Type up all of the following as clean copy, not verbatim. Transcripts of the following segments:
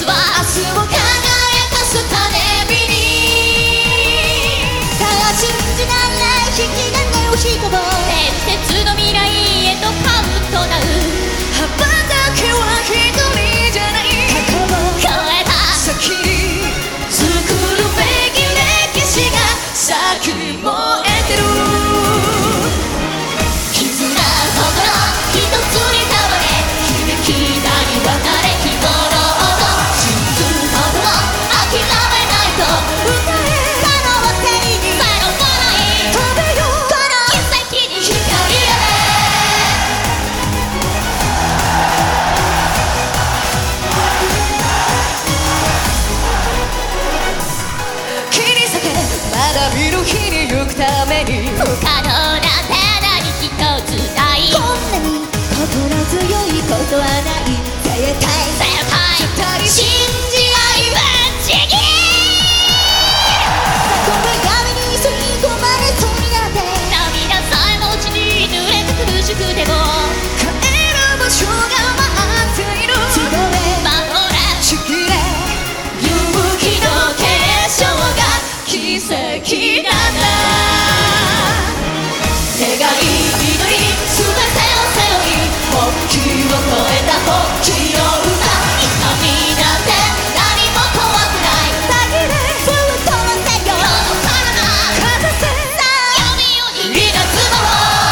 は明日を輝かす種火にただ信じられない引き金をしこぼ伝説の未来へとカウントダウン羽ばたけは一人じゃない過去を超えた先に作るべき歴史が先燃えてる絆心一つに変われ響きたに分かれ日頃と信ずることを諦めないと歌え可能性にさよならい飛べよこの奇跡に光へ切り裂けまだ見る日に行くために不可能な手何一つないこんなに心強いことはない絶対信じ合いぶっちぎこの闇に吸い込まれそうになって涙さえも血に濡れて苦しくても帰る場所が待っている守れしきれ勇気の結晶が奇跡なんだ願い祈り全てを背負い本気を超えた本気を歌痛みなんて何も怖くないだけでずっと待ってよこの体かざせさあ闇を逃げ出すの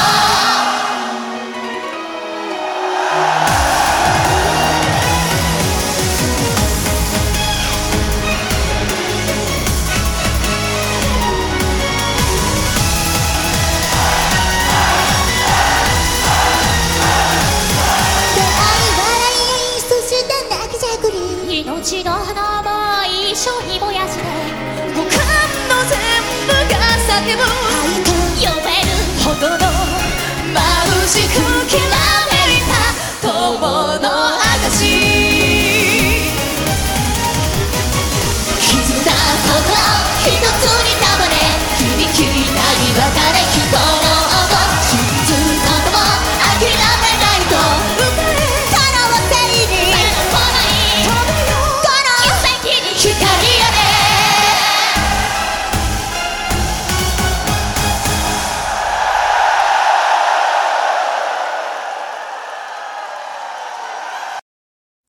命の花も一緒に燃やして五感の全部が叫ぶ愛と呼べるほどの眩しくきらめいた友の証